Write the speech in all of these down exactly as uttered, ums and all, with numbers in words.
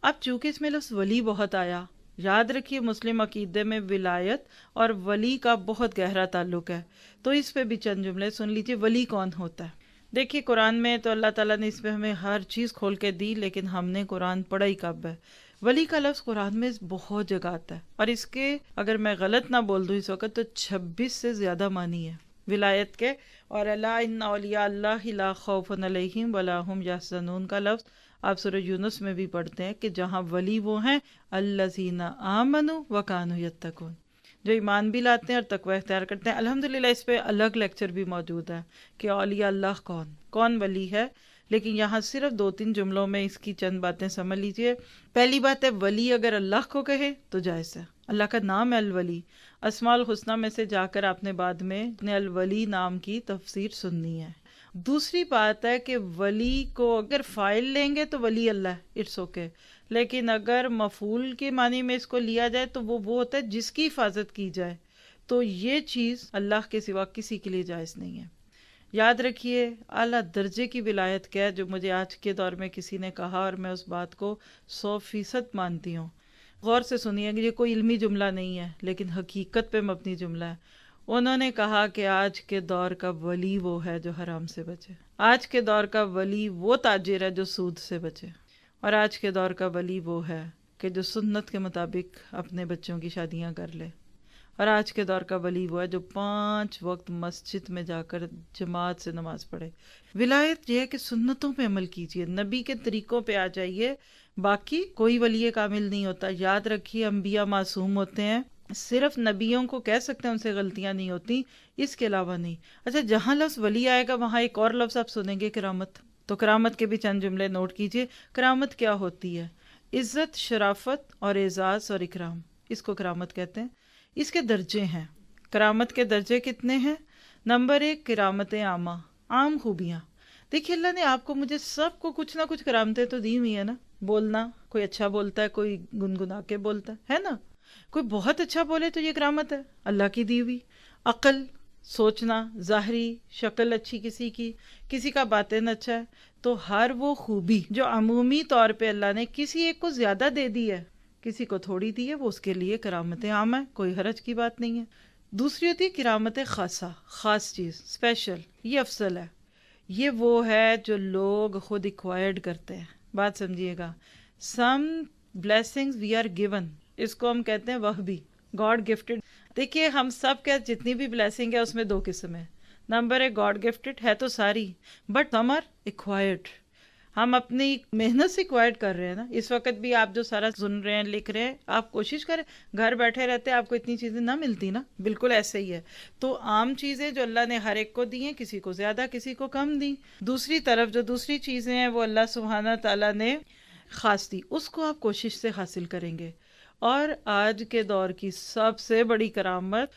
اب چونکہ اس میں لفظ ولی بہت آیا، یاد رکھیے مسلم عقیدے میں ولایت اور ولی کا بہت گہرا تعلق ہے، تو اس پہ بھی چند جملے سن لیجیے. ولی کون ہوتا ہے؟ دیکھیے قرآن میں تو اللہ تعالیٰ نے اس پہ ہمیں ہر چیز کھول کے دی، لیکن ہم نے قرآن پڑھا ہی کب ہے؟ ولی کا لفظ قرآن میں بہت جگہ آتا ہے، اور اس کے اگر میں غلط نہ بول دوں اس وقت تو چھبیس سے زیادہ معنی ہے ولایت کے. اور الا ان اولیاء اللہ لا خوف علیہم ولا هم یحزنون کا لفظ آپ سورہ یونس میں بھی پڑھتے ہیں کہ جہاں ولی وہ ہیں الذین آمنوا وکانوا یتقون، جو ایمان بھی لاتے ہیں اور تقوی اختیار کرتے ہیں. الحمدللہ اس پہ الگ لیکچر بھی موجود ہے کہ اولیاء اللہ کون کون ولی ہے، لیکن یہاں صرف دو تین جملوں میں اس کی چند باتیں سمجھ لیجئے. پہلی بات ہے ولی اگر اللہ کو کہے تو جائز ہے، اللہ کا نام ہے الولی. اسماء الحسنہ میں سے جا کر آپ نے بعد میں اپنے الولی نام کی تفسیر سننی ہے. دوسری بات ہے کہ ولی کو اگر فائل لیں گے تو ولی اللہ ہے، اٹس اوکے، لیکن اگر مفعول کے معنی میں اس کو لیا جائے تو وہ وہ ہوتا ہے جس کی حفاظت کی جائے، تو یہ چیز اللہ کے سوا کسی کے لیے جائز نہیں ہے. یاد رکھیے اعلیٰ درجے کی ولایت کیا ہے، جو مجھے آج کے دور میں کسی نے کہا اور میں اس بات کو سو فیصد مانتی ہوں. غور سے سنیے کہ یہ کوئی علمی جملہ نہیں ہے لیکن حقیقت پہ مبنی جملہ ہے. انہوں نے کہا کہ آج کے دور کا ولی وہ ہے جو حرام سے بچے، آج کے دور کا ولی وہ تاجر ہے جو سود سے بچے، اور آج کے دور کا ولی وہ ہے کہ جو سنت کے مطابق اپنے بچوں کی شادیاں کر لے، اور آج کے دور کا ولی وہ ہے جو پانچ وقت مسجد میں جا کر جماعت سے نماز پڑھے. ولایت یہ ہے کہ سنتوں پہ عمل کیجئے، نبی کے طریقوں پہ آ جائیے، باقی کوئی ولی کامل نہیں ہوتا. یاد رکھیے انبیاء معصوم ہوتے ہیں، صرف نبیوں کو کہہ سکتے ہیں ان سے غلطیاں نہیں ہوتی، اس کے علاوہ نہیں. اچھا جہاں لفظ ولی آئے گا وہاں ایک اور لفظ آپ سنیں گے کرامت، تو کرامت کے بھی چند جملے نوٹ کیجئے. کرامت کیا ہوتی ہے؟ عزت، شرافت اور اعزاز اور اکرام، اس کو کرامت کہتے ہیں. اس کے درجے ہیں. کرامت کے درجے کتنے ہیں؟ نمبر ایک کرامت عامہ، عام خوبیاں. دیکھیے اللہ نے آپ کو مجھے سب کو کچھ نہ کچھ کرامتیں تو دی ہوئی ہیں نا. بولنا، کوئی اچھا بولتا ہے، کوئی گنگنا کے بولتا ہے ہے نا، کوئی بہت اچھا بولے تو یہ کرامت ہے اللہ کی دی ہوئی. عقل، سوچنا، ظاہری شکل اچھی کسی کی، کسی کا باطن اچھا ہے، تو ہر وہ خوبی جو عمومی طور پہ اللہ نے کسی ایک کو زیادہ دے دی ہے کسی کو تھوڑی دی ہے، وہ اس کے لیے کرامت عام ہے، کوئی حرج کی بات نہیں ہے. دوسری ہوتی ہے کرامت خاصہ، خاص چیز، اسپیشل، یہ افضل ہے. یہ وہ ہے جو لوگ خود ایکوائرڈ کرتے ہیں. بات سمجھیے گا. Some blessings we are given, اس کو ہم کہتے ہیں وہبی، گاڈ گفٹڈ. دیکھیے ہم سب کے جتنی بھی بلیسنگ ہے اس میں دو قسم ہے. نمبر ایک گاڈ گفٹڈ ہے تو ساری، بٹ ہم آر ایکوائرڈ، ہم اپنی محنت سے ایکوائرڈ کر رہے ہیں نا. اس وقت بھی آپ جو سارا سن رہے ہیں، لکھ رہے ہیں، آپ کوشش کریں، گھر بیٹھے رہتے آپ کو اتنی چیزیں نہ ملتی نا. بالکل ایسے ہی ہے. تو عام چیزیں جو اللہ نے ہر ایک کو دی ہیں، کسی کو زیادہ کسی کو کم دی. دوسری طرف جو دوسری چیزیں ہیں وہ اللہ سبحانہ تعالیٰ نے خاص دی، اس کو آپ کوشش سے حاصل کریں گے. اور آج کے دور کی سب سے بڑی کرامت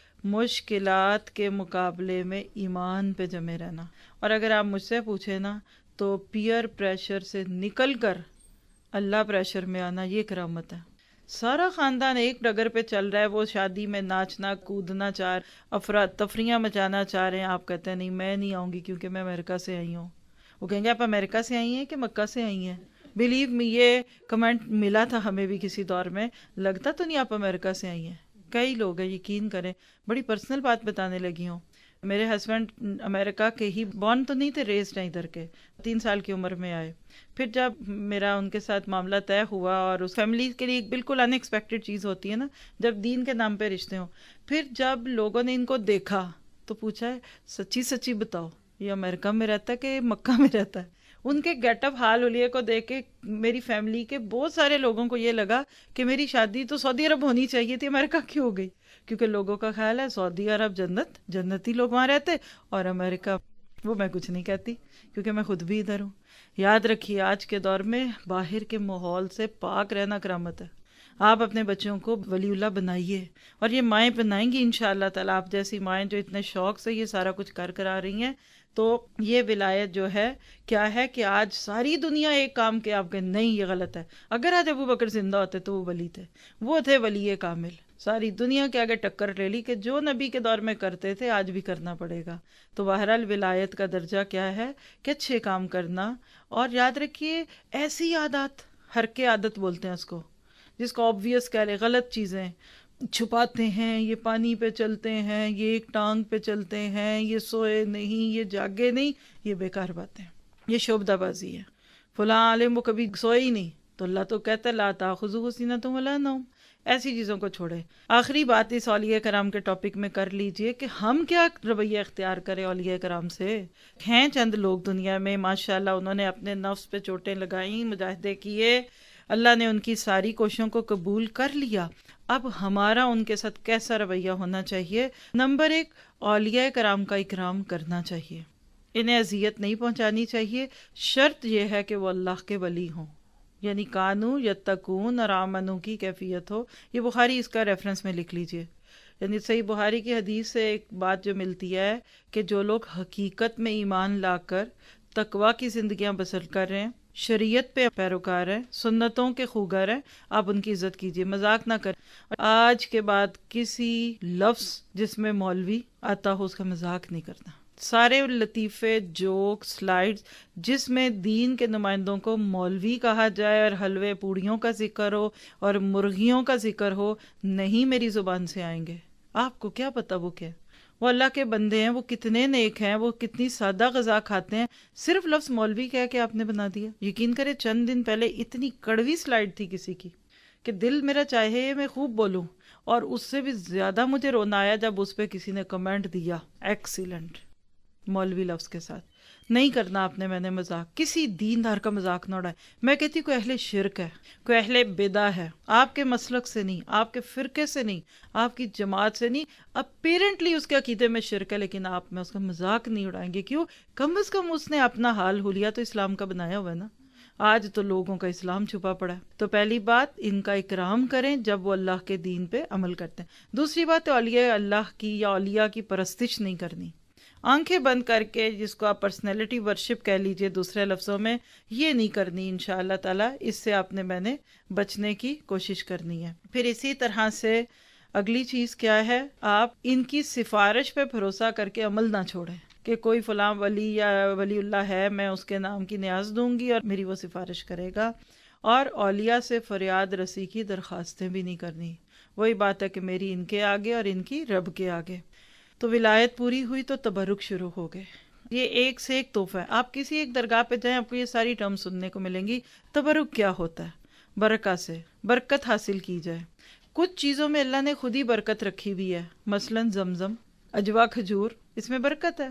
مشکلات کے مقابلے میں ایمان پہ جمے رہنا. اور اگر آپ مجھ سے پوچھیں نا تو پیئر پریشر سے نکل کر اللہ پریشر میں آنا، یہ کرامت ہے. سارا خاندان ایک ڈگر پہ چل رہا ہے، وہ شادی میں ناچنا کودنا چاہ رہے، افراد تفریح مچانا چاہ رہے ہیں، آپ کہتے ہیں نہیں میں نہیں آؤں گی کیونکہ میں امریکہ سے آئی ہوں. وہ کہیں گے آپ امریکہ سے آئی ہیں کہ مکہ سے آئی ہیں؟ بلیو می، یہ کمنٹ ملا تھا ہمیں بھی کسی دور میں، لگتا تو نہیں آپ امریکہ سے آئی ہیں. کئی لوگ ہیں، یقین کریں، بڑی پرسنل بات بتانے لگی ہوں. میرے ہسبینڈ امریکہ کے ہی بورن تو نہیں تھے، ریزڈ ہیں ادھر کے، تین سال کی عمر میں آئے. پھر جب میرا ان کے ساتھ معاملہ طے ہوا، اور اس فیملی کے لیے ایک بالکل ان ایکسپیکٹڈ چیز ہوتی ہے نا جب دین کے نام پہ رشتے ہوں. پھر جب لوگوں نے ان کو دیکھا تو پوچھا ہے سچی سچی بتاؤ یہ امریکہ میں رہتا ہے کہ مکہ میں رہتا ہے؟ ان کے گیٹ اپ حال حلیے کو دیکھ کے میری فیملی کے بہت سارے لوگوں کو یہ لگا کہ میری شادی تو سعودی عرب ہونی چاہیے تھی، امریکہ کیوں ہو گئی؟ کیونکہ لوگوں کا خیال ہے سعودی عرب جنت، جنتی لوگ وہاں رہتے، اور امریکہ وہ میں کچھ نہیں کہتی کیونکہ میں خود بھی ادھر ہوں. یاد رکھیے آج کے دور میں باہر کے ماحول سے پاک رہنا کرامت ہے. آپ اپنے بچوں کو ولی اللہ بنائیے، اور یہ مائیں بنائیں گی انشاءاللہ تعالیٰ. آپ جیسی مائیں جو اتنے شوق سے یہ سارا کچھ کر کر آ رہی ہیں، تو یہ ولایت جو ہے کیا ہے کہ آج ساری دنیا ایک کام کے آپ کے نہیں یہ غلط ہے. اگر آج ابو بکر زندہ ہوتے تو وہ ولی تھے، وہ تھے ولی کامل. ساری دنیا کے آگے ٹکر لے لی کہ جو نبی کے دور میں کرتے تھے آج بھی کرنا پڑے گا. تو بہرحال ولایت کا درجہ کیا ہے کہ اچھے کام کرنا. اور یاد رکھیے ایسی عادات حرکے عادت بولتے ہیں اس کو، جس کو آبویس کہہ لے، غلط چیزیں چھپاتے ہیں، یہ پانی پہ چلتے ہیں، یہ ایک ٹانگ پہ چلتے ہیں، یہ سوئے نہیں، یہ جاگے نہیں، یہ بیکار باتیں، یہ شعبدہ بازی ہے۔ فلاں عالم وہ کبھی سوئے ہی نہیں، تو اللہ تو کہتا ہے لا تاخذہ سنۃ ولا نوم، ایسی چیزوں کو چھوڑے۔ آخری بات اس اولیاء کرام کے ٹاپک میں کر لیجئے کہ ہم کیا رویہ اختیار کریں اولیاء کرام سے۔ ہیں چند لوگ دنیا میں ماشاءاللہ، انہوں نے اپنے نفس پہ چوٹیں لگائیں، مجاہدے کیے، اللہ نے ان کی ساری کوششوں کو قبول کر لیا۔ اب ہمارا ان کے ساتھ کیسا رویہ ہونا چاہیے؟ نمبر ایک، اولیاء کرام کا اکرام کرنا چاہیے، انہیں اذیت نہیں پہنچانی چاہیے، شرط یہ ہے کہ وہ اللہ کے ولی ہوں، یعنی کانو یتقون اور آمنو کی کیفیت ہو۔ یہ بخاری اس کا ریفرنس میں لکھ لیجئے، یعنی صحیح بخاری کی حدیث سے ایک بات جو ملتی ہے کہ جو لوگ حقیقت میں ایمان لا کر تقوی کی زندگیاں بسر کر رہے ہیں، شریعت پہ پیروکار ہیں، سنتوں کے خوگر ہیں، آپ ان کی عزت کیجئے، مذاق نہ کریں۔ آج کے بعد کسی لفظ جس میں مولوی آتا ہو اس کا مذاق نہیں کرنا۔ سارے لطیفے، جوک، سلائیڈز جس میں دین کے نمائندوں کو مولوی کہا جائے اور حلوے پوڑیوں کا ذکر ہو اور مرغیوں کا ذکر ہو، نہیں میری زبان سے آئیں گے۔ آپ کو کیا پتا وہ کیا ہے؟ وہ اللہ کے بندے ہیں، وہ کتنے نیک ہیں، وہ کتنی سادہ غذا کھاتے ہیں، صرف لفظ مولوی کہہ کے آپ نے بنا دیا۔ یقین کرے چند دن پہلے اتنی کڑوی سلائیڈ تھی کسی کی کہ دل میرا چاہے میں خوب بولوں، اور اس سے بھی زیادہ مجھے رونا آیا جب اس پہ کسی نے کمنٹ دیا ایکسیلنٹ، مولوی لفظ کے ساتھ۔ نہیں کرنا آپ نے، میں نے مذاق، کسی دین دار کا مذاق نہ اڑائے۔ میں کہتی کوئی اہل شرک ہے، کوئی اہل بدع ہے، آپ کے مسلک سے نہیں، آپ کے فرقے سے نہیں، آپ کی جماعت سے نہیں، اپیرنٹلی اس کے عقیدے میں شرک ہے، لیکن آپ میں اس کا مذاق نہیں اڑائیں گے۔ کیوں؟ کم از کم اس نے اپنا حال حلیہ تو اسلام کا بنایا ہوا ہے نا۔ آج تو لوگوں کا اسلام چھپا پڑا ہے۔ تو پہلی بات، ان کا اکرام کریں جب وہ اللہ کے دین پہ عمل کرتے ہیں۔ دوسری بات، اولیاء اللہ کی یا اولیاء کی پرستش نہیں کرنی، آنکھیں بند کر کے، جس کو آپ پرسنالٹی ورشپ کہہ لیجئے دوسرے لفظوں میں، یہ نہیں کرنی انشاءاللہ تعالی۔ اس سے آپ نے میں نے بچنے کی کوشش کرنی ہے۔ پھر اسی طرح سے اگلی چیز کیا ہے، آپ ان کی سفارش پہ بھروسہ کر کے عمل نہ چھوڑیں کہ کوئی فلاں ولی یا ولی اللہ ہے، میں اس کے نام کی نیاز دوں گی اور میری وہ سفارش کرے گا۔ اور اولیاء سے فریاد رسی کی درخواستیں بھی نہیں کرنی۔ وہی بات ہے کہ میری ان کے آگے اور ان کی رب کے آگے۔ تو ولایت پوری ہوئی تو تبرک شروع ہو گئے۔ یہ ایک سے ایک تحفہ ہے۔ آپ کسی ایک درگاہ پہ جائیں، آپ کو یہ ساری ٹرم سننے کو ملیں گی۔ تبرک کیا ہوتا ہے؟ برکت سے برکت حاصل کی جائے۔ کچھ چیزوں میں اللہ نے خود ہی برکت رکھی ہوئی ہے، مثلا زمزم، اجوا، کھجور، اس میں برکت ہے۔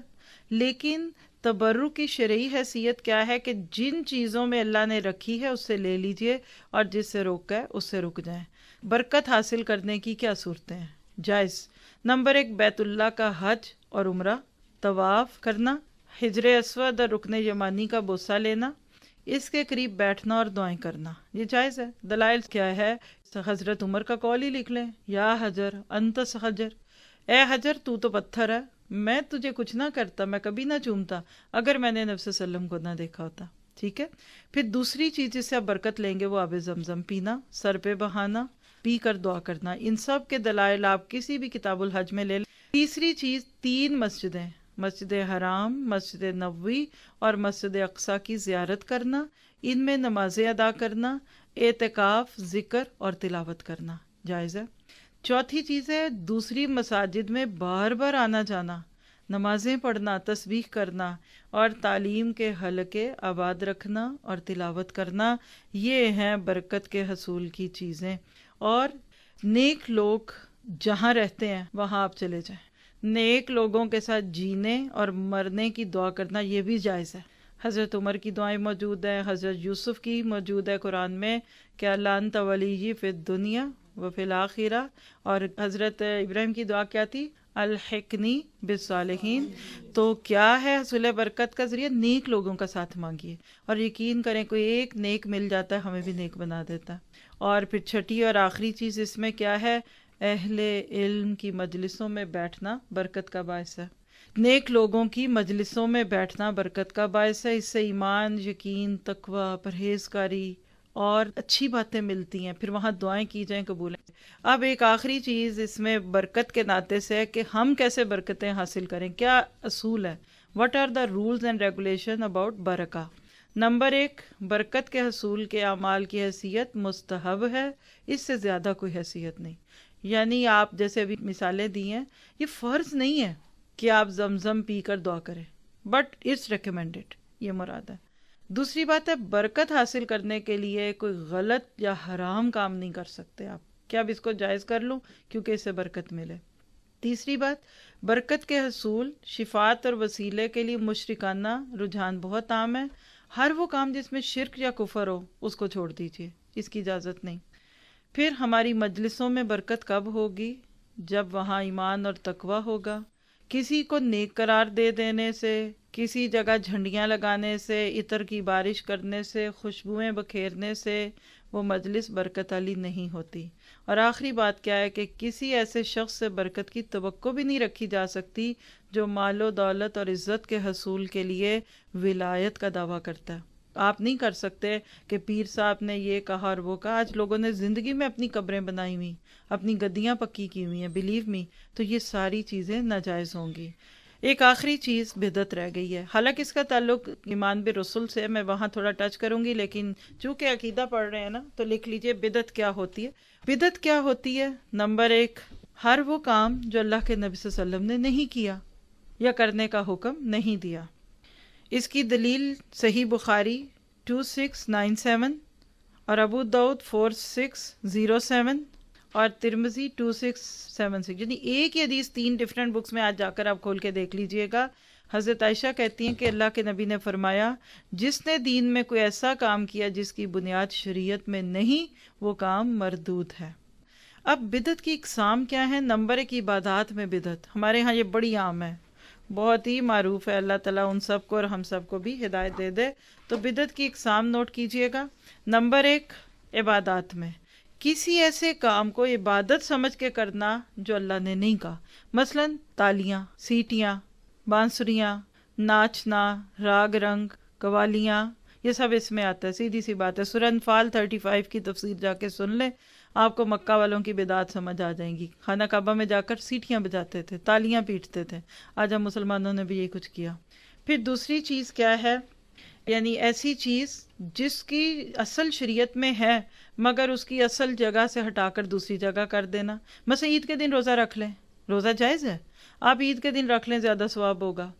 لیکن تبرک کی شرعی حیثیت کیا ہے کہ جن چیزوں میں اللہ نے رکھی ہے اس سے لے لیجئے، اور جس سے روکا ہے اس سے رک جائیں۔ برکت حاصل کرنے کی کیا صورتیں ہیں؟ جائز۔ نمبر ایک، بیت اللہ کا حج اور عمرہ، طواف کرنا، حجر اسود اور رکن یمانی کا بوسہ لینا، اس کے قریب بیٹھنا اور دعائیں کرنا، یہ جائز ہے۔ دلائل کیا ہے؟ حضرت عمر کا قول ہی لکھ لیں، یا حجر انت حجر، اے حجر تو تو پتھر ہے، میں تجھے کچھ نہ کرتا، میں کبھی نہ چومتا اگر میں نے نبی صلی اللہ علیہ وسلم کو نہ دیکھا ہوتا۔ ٹھیک ہے۔ پھر دوسری چیز جس سے آپ برکت لیں گے وہ آب زمزم پینا، سر پہ بہانا، پی کر دعا کرنا۔ ان سب کے دلائل آپ کسی بھی کتاب الحج میں لے لیں۔ تیسری چیز، تین مسجدیں، مسجد حرام، مسجد نبوی اور مسجد اقصی کی زیارت کرنا، ان میں نمازیں ادا کرنا، اعتکاف، ذکر اور تلاوت کرنا جائز ہے۔ چوتھی چیز ہے دوسری مساجد میں بار بار آنا جانا، نمازیں پڑھنا، تسبیح کرنا اور تعلیم کے حلقے آباد رکھنا اور تلاوت کرنا، یہ ہیں برکت کے حصول کی چیزیں۔ اور نیک لوگ جہاں رہتے ہیں وہاں آپ چلے جائیں، نیک لوگوں کے ساتھ جینے اور مرنے کی دعا کرنا یہ بھی جائز ہے۔ حضرت عمر کی دعائیں موجود ہیں، حضرت یوسف کی موجود ہے قرآن میں کہ اللہ انت ولی فی الدنیا و فی الآخرہ، اور حضرت ابراہیم کی دعا کیا تھی؟ الحقنی بالصالحین۔ تو کیا ہے حصول برکت کا ذریعہ؟ نیک لوگوں کا ساتھ مانگیے، اور یقین کریں کوئی ایک نیک مل جاتا ہے ہمیں بھی نیک بنا دیتا ہے۔ اور پھر چھٹی اور آخری چیز اس میں کیا ہے؟ اہل علم کی مجلسوں میں بیٹھنا برکت کا باعث ہے۔ نیک لوگوں کی مجلسوں میں بیٹھنا برکت کا باعث ہے۔ اس سے ایمان، یقین، تقوی، پرہیزگاری اور اچھی باتیں ملتی ہیں، پھر وہاں دعائیں کی جائیں، قبول ہیں۔ اب ایک آخری چیز اس میں برکت کے ناطے سے ہے کہ ہم کیسے برکتیں حاصل کریں، کیا اصول ہے، what are the rules and regulation about برکہ۔ نمبر ایک، برکت کے حصول کے اعمال کی حیثیت مستحب ہے، اس سے زیادہ کوئی حیثیت نہیں. یعنی آپ جیسے ابھی مثالیں دی ہیں، یہ فرض نہیں ہے کہ آپ زمزم پی کر دعا کریں، بٹ اٹس ریکمینڈیڈ، یہ مراد ہے. دوسری بات ہے، برکت حاصل کرنے کے لیے کوئی غلط یا حرام کام نہیں کر سکتے آپ کہ اب اس کو جائز کر لوں کیونکہ اس سے برکت ملے. تیسری بات، برکت کے حصول، شفاعت اور وسیلے کے لیے مشرکانہ رجحان بہت عام ہے. ہر وہ کام جس میں شرک یا کفر ہو اس کو چھوڑ دیجیے، اس کی اجازت نہیں. پھر ہماری مجلسوں میں برکت کب ہوگی؟ جب وہاں ایمان اور تقوی ہوگا. کسی کو نیک قرار دے دینے سے، کسی جگہ جھنڈیاں لگانے سے، عطر کی بارش کرنے سے، خوشبوئیں بکھیرنے سے وہ مجلس برکت والی نہیں ہوتی. اور آخری بات کیا ہے کہ کسی ایسے شخص سے برکت کی توقع بھی نہیں رکھی جا سکتی جو مال و دولت اور عزت کے حصول کے لیے ولایت کا دعویٰ کرتا ہے. آپ نہیں کر سکتے کہ پیر صاحب نے یہ کہا اور وہ کہا. آج لوگوں نے زندگی میں اپنی قبریں بنائی ہوئی، اپنی گدیاں پکی کی ہوئی ہیں، بلیو می، تو یہ ساری چیزیں ناجائز ہوں گی. ایک آخری چیز بدعت رہ گئی ہے، حالانکہ اس کا تعلق ایمان بالرسل سے ہے، میں وہاں تھوڑا ٹچ کروں گی، لیکن چونکہ عقیدہ پڑھ رہے ہیں نا تو لکھ لیجئے بدعت کیا ہوتی ہے. بدعت کیا ہوتی ہے؟ نمبر ایک، ہر وہ کام جو اللہ کے نبی صلی اللہ علیہ وسلم نے نہیں کیا یا کرنے کا حکم نہیں دیا. اس کی دلیل Sahih Bukhari two six nine seven اور Abu Dawood four six zero seven اور Tirmidhi two six seven six, یعنی ایک ہی حدیث تین ڈفرینٹ بکس میں آج جا کر آپ کھول کے دیکھ لیجئے گا. حضرت عائشہ کہتی ہیں کہ اللہ کے نبی نے فرمایا، جس نے دین میں کوئی ایسا کام کیا جس کی بنیاد شریعت میں نہیں، وہ کام مردود ہے. اب بدعت کی اقسام کیا ہیں؟ نمبر ایک، عبادات میں بدعت. ہمارے ہاں یہ بڑی عام ہے، بہت ہی معروف ہے. اللہ تعالیٰ ان سب کو اور ہم سب کو بھی ہدایت دے دے. تو بدعت کی اقسام نوٹ کیجئے گا. نمبر ایک، عبادات میں کسی ایسے کام کو عبادت سمجھ کے کرنا جو اللہ نے نہیں کہا. مثلا تالیاں، سیٹیاں، بانسریاں، ناچنا، راگ رنگ، قوالیاں، یہ سب اس میں آتا ہے. سیدھی سی بات ہے، سورہ انفال تھرٹی فائیو کی تفسیر جا کے سن لیں، آپ کو مکہ والوں کی بدعت سمجھ آ جائیں گی. خانہ کعبہ میں جا کر سیٹیاں بجاتے تھے، تالیاں پیٹتے تھے. آج ہم مسلمانوں نے بھی یہی کچھ کیا. پھر دوسری چیز کیا ہے؟ یعنی ایسی چیز جس کی اصل شریعت میں ہے مگر اس کی اصل جگہ سے ہٹا کر دوسری جگہ کر دینا. مثلا عید کے دن روزہ رکھ لیں، روزہ جائز ہے، آپ عید کے دن رکھ لیں، زیادہ ثواب ہوگا.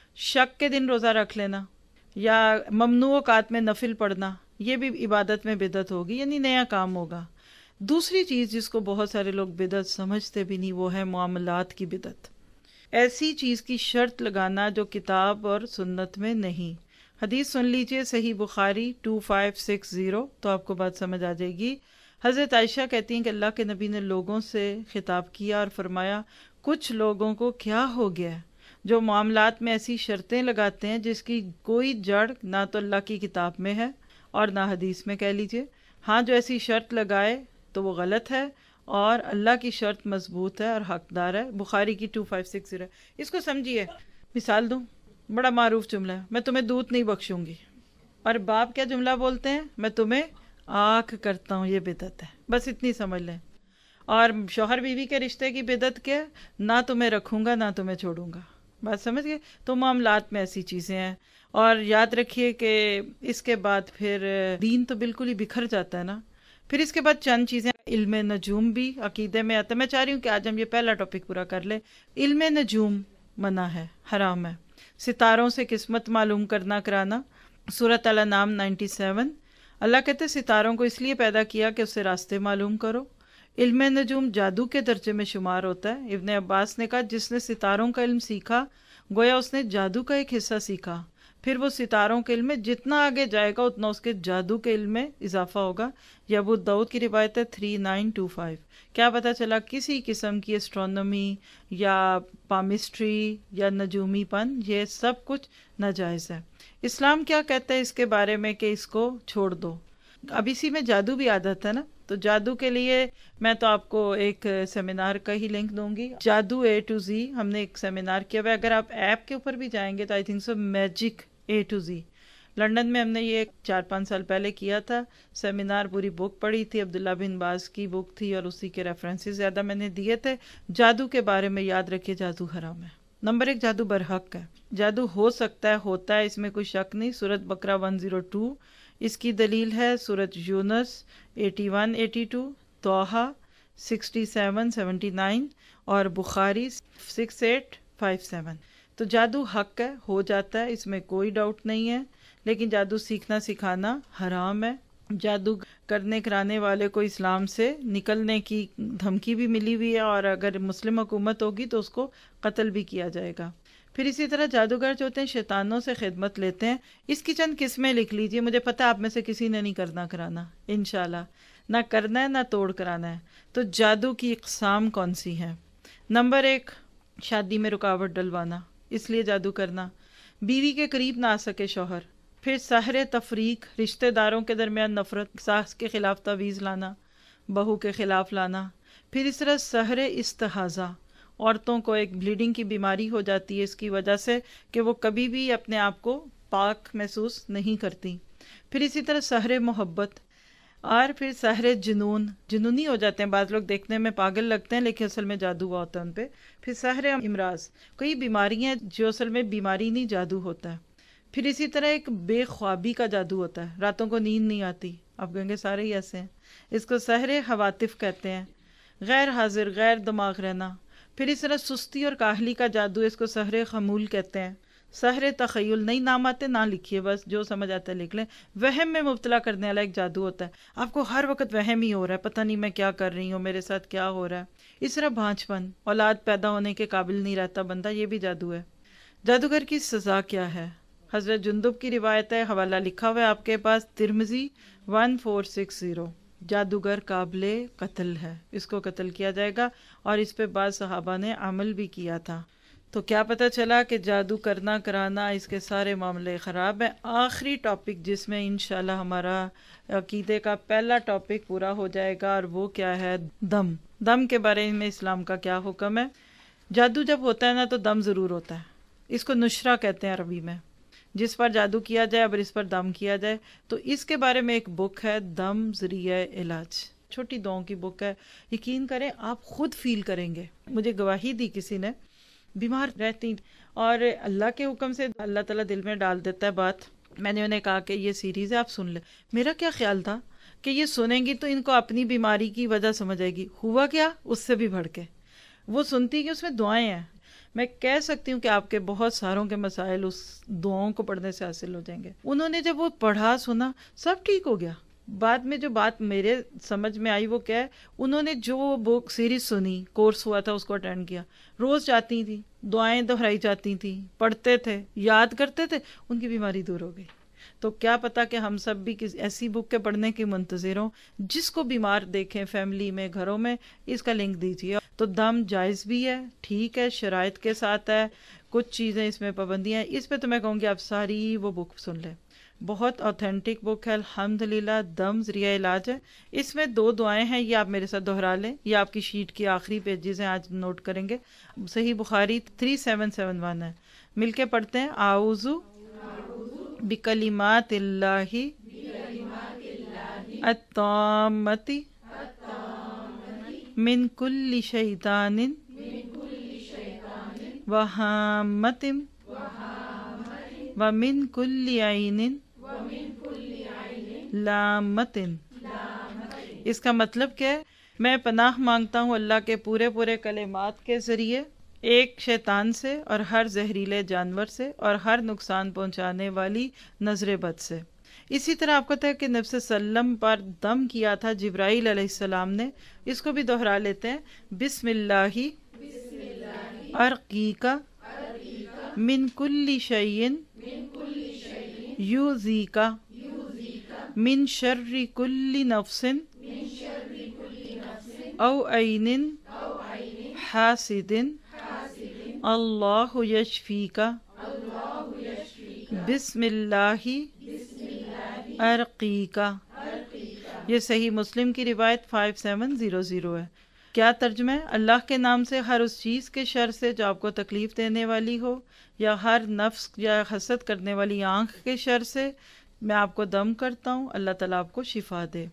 شک کے دن روزہ رکھ لینا یا ممنوع اوقات میں نفل پڑھنا، یہ بھی عبادت میں بدعت ہوگی، یعنی نیا کام ہوگا. دوسری چیز جس کو بہت سارے لوگ بدعت سمجھتے بھی نہیں، وہ ہے معاملات کی بدعت. ایسی چیز کی شرط لگانا جو کتاب اور سنت میں نہیں. حدیث سن لیجئے، Sahih Bukhari two five six zero, تو آپ کو بات سمجھ آ جائے گی. حضرت عائشہ کہتی ہیں کہ اللہ کے نبی نے لوگوں سے خطاب کیا اور فرمایا، کچھ لوگوں کو کیا ہو گیا ہے جو معاملات میں ایسی شرطیں لگاتے ہیں جس کی کوئی جڑ نہ تو اللہ کی کتاب میں ہے اور نہ حدیث میں. کہہ لیجئے ہاں، جو ایسی شرط لگائے تو وہ غلط ہے، اور اللہ کی شرط مضبوط ہے اور حقدار ہے. بخاری کی ٹو فائیو سکس زیرو. اس کو سمجھیے، مثال دوں، بڑا معروف جملہ ہے، میں تمہیں دودھ نہیں بخشوں گی. اور باپ کیا جملہ بولتے ہیں؟ میں تمہیں آنکھ کرتا ہوں. یہ بدعت ہے، بس اتنی سمجھ لیں. اور شوہر بیوی کے رشتے کی بدعت کیا؟ نہ تمہیں رکھوں گا نہ تمہیں چھوڑوں گا. بات سمجھ گئے؟ تو معاملات میں ایسی چیزیں ہیں. اور یاد رکھیے کہ اس کے بعد پھر دین تو بالکل ہی بکھر جاتا ہے نا. پھر اس کے بعد چند چیزیں، علم نجوم بھی عقیدے میں آتا ہے. میں چاہ رہی ہوں کہ آج ہم یہ پہلا ٹاپک پورا کر لیں. علم نجوم منع ہے، حرام ہے. ستاروں سے قسمت معلوم کرنا کرانا، سورۃ الانعام نائنٹی سیون. اللہ کہتے ستاروں کو اس لیے پیدا کیا کہ اس سے راستے معلوم کرو. علم نجوم جادو کے درجے میں شمار ہوتا ہے. ابن عباس نے کہا جس نے ستاروں کا علم سیکھا گویا اس نے جادو کا ایک حصہ سیکھا. پھر وہ ستاروں کے علم میں جتنا آگے جائے گا اتنا اس کے جادو کے علم میں اضافہ ہوگا. یہ ابو داؤد کی روایت ہے تھری نائن ٹو فائیو. کیا پتہ چلا کسی قسم کی اسٹرونومی یا پامسٹری یا نجومی پن، یہ سب کچھ ناجائز ہے. اسلام کیا کہتا ہے اس کے بارے میں کہ اس کو چھوڑ دو. اب اسی میں جادو بھی آ جاتا ہے نا، تو جادو کے لیے میں تو آپ کو ایک سیمینار کا ہی لنک دوں گی، جادو اے ٹو زی. ہم نے ایک سیمینار کیا ہوا ہے، اگر آپ ایپ کے اوپر بھی جائیں گے تو I think so magic A to Z, London میں ہم نے یہ چار پانچ سال پہلے کیا تھا سیمینار. پوری بک پڑھی تھی، عبداللہ بن باز کی بک تھی اور اسی کے ریفرنسز زیادہ میں نے دیے تھے. جادو کے بارے میں یاد رکھیے، جادو حرام ہے. نمبر ایک، جادو برحق ہے، جادو ہو سکتا ہے، ہوتا ہے، اس میں کوئی شک نہیں۔ سورۃ بقرہ ایک سو دو، اس کی دلیل ہے سورۃ یونس اٹھاسی باسٹھ، Taha sixty seven seventy nine اور Bukhari six eight five seven. تو جادو حق ہے، ہو جاتا ہے، اس میں کوئی ڈاؤٹ نہیں ہے، لیکن جادو سیکھنا سکھانا حرام ہے۔ جادو کرنے کرانے والے کو اسلام سے نکلنے کی دھمکی بھی ملی ہوئی ہے، اور اگر مسلم حکومت ہوگی تو اس کو قتل بھی کیا جائے گا۔ پھر اسی طرح جادوگر جو ہوتے ہیں شیطانوں سے خدمت لیتے ہیں، اس کی چند قسمیں لکھ لیجئے، مجھے پتہ ہے آپ میں سے کسی نے نہیں کرنا کرانا، انشاءاللہ نہ کرنا ہے نہ توڑ کرانا ہے۔ تو جادو کی اقسام کون سی ہیں؟ نمبر ایک، شادی میں رکاوٹ ڈلوانا، اس لیے جادو کرنا، بیوی کے قریب نہ آ سکے شوہر، پھر سحر تفریق، رشتہ داروں کے درمیان نفرت، ساس کے خلاف تعویذ لانا، بہو کے خلاف لانا، پھر اس طرح سحر استحاضہ، عورتوں کو ایک بلیڈنگ کی بیماری ہو جاتی ہے اس کی وجہ سے کہ وہ کبھی بھی اپنے آپ کو پاک محسوس نہیں کرتی، پھر اسی طرح سحر محبت، اور پھر سحر جنون، جنونی ہو جاتے ہیں، بعض لوگ دیکھنے میں پاگل لگتے ہیں لیکن اصل میں جادو ہوا ہوتا ہے ان پہ، پھر سحر امراض، کئی بیماریاں جو اصل میں بیماری نہیں جادو ہوتا ہے، پھر اسی طرح ایک بے خوابی کا جادو ہوتا ہے، راتوں کو نیند نہیں آتی، آپ کہیں گے سارے ہی ایسے ہیں، اس کو سحر حواتف کہتے ہیں، غیر حاضر غیر دماغ رہنا، پھر اس طرح سستی اور کاہلی کا جادو، اس کو سحر خمول کہتے ہیں، سحر تخیل، نہیں نام آتے نہ لکھیے، بس جو سمجھ آتا ہے لکھ لیں، وہم میں مبتلا کرنے والا ایک جادو ہوتا ہے، آپ کو ہر وقت وہم ہی ہو رہا ہے، پتہ نہیں میں کیا کر رہی ہوں، میرے ساتھ کیا ہو رہا ہے، اس طرح بھانچ پن، اولاد پیدا ہونے کے قابل نہیں رہتا بندہ، یہ بھی جادو ہے۔ جادوگر کی سزا کیا ہے؟ حضرت جندب کی روایت ہے، حوالہ لکھا ہوا ہے آپ کے پاس، Tirmidhi one four six zero, جادوگر قابل قتل ہے، اس کو قتل کیا جائے گا، اور اس پہ بعض صحابہ نے عمل بھی کیا تھا۔ تو کیا پتہ چلا کہ جادو کرنا کرانا اس کے سارے معاملے خراب ہیں۔ آخری ٹاپک جس میں انشاءاللہ ہمارا عقیدے کا پہلا ٹاپک پورا ہو جائے گا، اور وہ کیا ہے؟ دم۔ دم کے بارے میں اسلام کا کیا حکم ہے؟ جادو جب ہوتا ہے نا تو دم ضرور ہوتا ہے، اس کو نشرہ کہتے ہیں عربی میں، جس پر جادو کیا جائے اگر اس پر دم کیا جائے تو اس کے بارے میں ایک بک ہے، دم ذریعہ علاج، چھوٹی دعاؤں کی بک ہے، یقین کریں آپ خود فیل کریں گے۔ مجھے گواہی دی کسی نے، بیمار رہتی اور اللہ کے حکم سے اللہ تعالیٰ دل میں ڈال دیتا ہے بات، میں نے انہیں کہا کہ یہ سیریز ہے آپ سن لیں، میرا کیا خیال تھا کہ یہ سنیں گی تو ان کو اپنی بیماری کی وجہ سمجھ آئے گی، ہوا کیا اس سے بھی بڑھ کے وہ سنتی کہ اس میں دعائیں ہیں، میں کہہ سکتی ہوں کہ آپ کے بہت ساروں کے مسائل اس دعاؤں کو پڑھنے سے حاصل ہو جائیں گے۔ انہوں نے جب وہ پڑھا سنا سب ٹھیک ہو گیا۔ بعد میں جو بات میرے سمجھ میں آئی وہ کیا ہے، انہوں نے جو بک سیریز سنی، کورس ہوا تھا اس کو اٹینڈ کیا، روز جاتی تھی، دعائیں دہرائی جاتی تھیں، پڑھتے تھے، یاد کرتے تھے، ان کی بیماری دور ہو گئی۔ تو کیا پتا کہ ہم سب بھی کسی ایسی بک کے پڑھنے کے منتظر ہوں، جس کو بیمار دیکھیں فیملی میں، گھروں میں، اس کا لنک دیجیے۔ تو دم جائز بھی ہے، ٹھیک ہے، شرائط کے ساتھ ہے، کچھ چیزیں اس میں پابندیاں ہیں، اس پہ تو میں کہوں گی آپ ساری وہ بک سن لیں، بہت اوتھینٹک بک ہے الحمدللہ، دم ذریعہ علاج ہے۔ اس میں دو دعائیں ہیں، یہ آپ میرے ساتھ دہرا لیں، یہ آپ کی شیٹ کی آخری پیجز ہیں، آج نوٹ کریں گے۔ Sahih Bukhari three seven seven one ہے، مل کے پڑھتے ہیں، اعوذ بکلمات اللہ التامۃ من کل شیطان وہامۃ ومن کل عین لامۃ۔ اس کا مطلب کیا ہے؟ میں پناہ مانگتا ہوں اللہ کے پورے پورے کلمات کے ذریعے ایک شیطان سے اور ہر زہریلے جانور سے اور ہر نقصان پہنچانے والی نظر بد سے۔ اسی طرح آپ کو پتہ ہے کہ نبی صلی اللہ علیہ وسلم پر دم کیا تھا جبرائیل علیہ السلام نے، اس کو بھی دوہرا لیتے ہیں، بسم اللہ ارقیک من کل شیء یؤذیک من شر کل نفس او عین حاسد اللہ یشفیک بسم اللہ ارقیک۔ یہ صحیح مسلم کی روایت فائیو سیون زیرو زیرو ہے۔ کیا ترجمہ ہے؟ اللہ کے نام سے ہر اس چیز کے شر سے جو آپ کو تکلیف دینے والی ہو، یا ہر نفس یا حسد کرنے والی آنکھ کے شر سے میں آپ کو دم کرتا ہوں، اللہ تعالیٰ آپ کو شفا دے۔ تو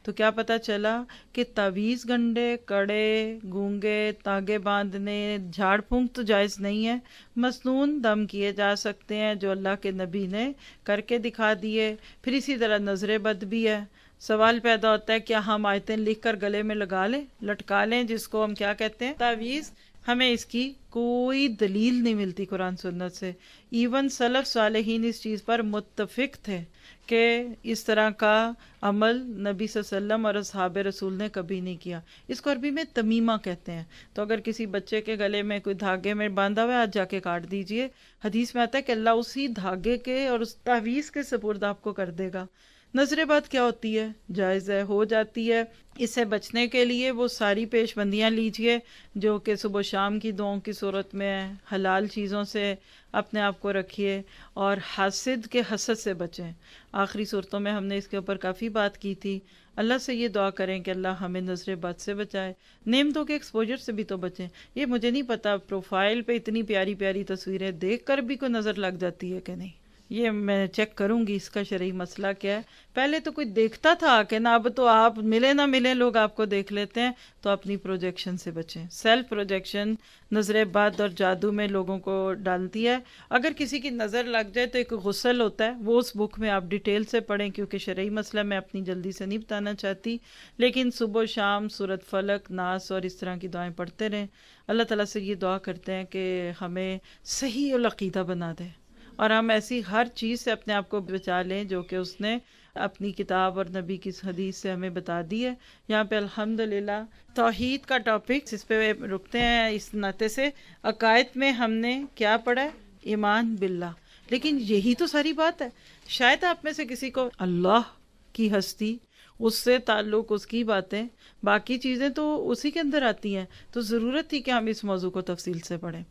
تو کیا پتہ چلا کہ تعویذ گنڈے، کڑے، گونگے، تاگے باندھنے، جھاڑ پھونک تو جائز نہیں ہے، مسنون دم کیے جا سکتے ہیں جو اللہ کے نبی نے کر کے دکھا دیے۔ پھر اسی طرح نظر بد بھی ہے۔ سوال پیدا ہوتا ہے کیا ہم آیتیں لکھ کر گلے میں لگا لیں، لٹکا لیں، جس کو ہم کیا کہتے ہیں تعویذ؟ ہمیں اس کی کوئی دلیل نہیں ملتی قرآن سنت سے۔ ایون سلف صالحین اس چیز پر متفق تھے کہ اس طرح کا عمل نبی صلی اللہ علیہ وسلم اور اصحاب رسول نے کبھی نہیں کیا۔ اس کو عربی میں تمیمہ کہتے ہیں۔ تو اگر کسی بچے کے گلے میں کوئی دھاگے میں باندھا ہوا ہے، آج جا کے کاٹ دیجئے۔ حدیث میں آتا ہے کہ اللہ اسی دھاگے کے اور اس تعویذ کے سپرد آپ کو کر دے گا۔ نظر بد کیا ہوتی ہے؟ جائز ہے، ہو جاتی ہے۔ اس سے بچنے کے لیے وہ ساری پیش بندیاں لیجئے جو کہ صبح و شام کی دعاؤں کی صورت میں ہے۔ حلال چیزوں سے اپنے آپ کو رکھیے اور حاسد کے حسد سے بچیں۔ آخری صورتوں میں ہم نے اس کے اوپر کافی بات کی تھی۔ اللہ سے یہ دعا کریں کہ اللہ ہمیں نظر بد سے بچائے، نعمتوں کے ایکسپوجر سے بھی تو بچیں۔ یہ مجھے نہیں پتا پروفائل پہ اتنی پیاری پیاری تصویریں دیکھ کر بھی کوئی نظر لگ جاتی ہے کہ نہیں، یہ میں چیک کروں گی اس کا شرعی مسئلہ کیا ہے۔ پہلے تو کوئی دیکھتا تھا کہ نا، اب تو آپ ملے نہ ملے لوگ آپ کو دیکھ لیتے ہیں۔ تو اپنی پروجیکشن سے بچیں۔ سیلف پروجیکشن نظر بد اور جادو میں لوگوں کو ڈالتی ہے۔ اگر کسی کی نظر لگ جائے تو ایک غسل ہوتا ہے، وہ اس بک میں آپ ڈیٹیل سے پڑھیں، کیونکہ شرعی مسئلہ میں اپنی جلدی سے نہیں بتانا چاہتی، لیکن صبح و شام سورۃ فلق، ناس اور اس طرح کی دعائیں پڑھتے رہیں۔ اللہ تعالیٰ سے یہ دعا کرتے ہیں کہ ہمیں صحیح العقیدہ بنا دے اور ہم ایسی ہر چیز سے اپنے آپ کو بچا لیں جو کہ اس نے اپنی کتاب اور نبی کی حدیث سے ہمیں بتا دی ہے۔ یہاں پہ الحمدللہ توحید کا ٹاپک اس پہ رکتے ہیں۔ اس ناطے سے عقائد میں ہم نے کیا پڑھا ہے؟ ایمان باللہ۔ لیکن یہی تو ساری بات ہے۔ شاید آپ میں سے کسی کو اللہ کی ہستی، اس سے تعلق، اس کی باتیں، باقی چیزیں تو اسی کے اندر آتی ہیں، تو ضرورت تھی کہ ہم اس موضوع کو تفصیل سے پڑھیں۔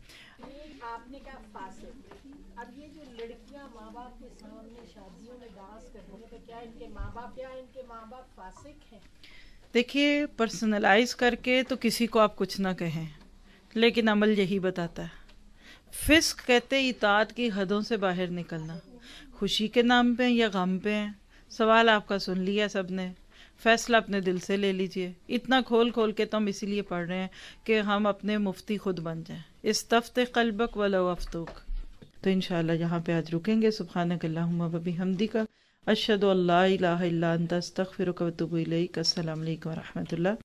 آپ نے کہا فاسق، اب یہ جو لڑکیاں ماں باپ کے سامنے شادیوں میں ڈانس کرتی ہیں، تو کیا ان کے ماں باپ کیا ان کے ماں باپ فاسق ہیں؟ دیکھیے، پرسنلائز کر کے تو کسی کو آپ کچھ نہ کہیں، لیکن عمل یہی بتاتا ہے۔ فسق کہتے اطاعت کی حدوں سے باہر نکلنا، خوشی کے نام پہ یا غم پہ ہیں۔ سوال آپ کا سن لیا سب نے، فیصلہ اپنے دل سے لے لیجئے۔ اتنا کھول کھول کے تو ہم اسی لیے پڑھ رہے ہیں کہ ہم اپنے مفتی خود بن جائیں۔ استفت قلبک ولو افتوک۔ تو انشاءاللہ یہاں پہ آج رکیں گے۔ سبحانک اللہم و بحمدک، اشہد ان لا الہ الا انت، استغفرک و اتوب الیک۔ السلام علیکم و رحمۃ اللہ۔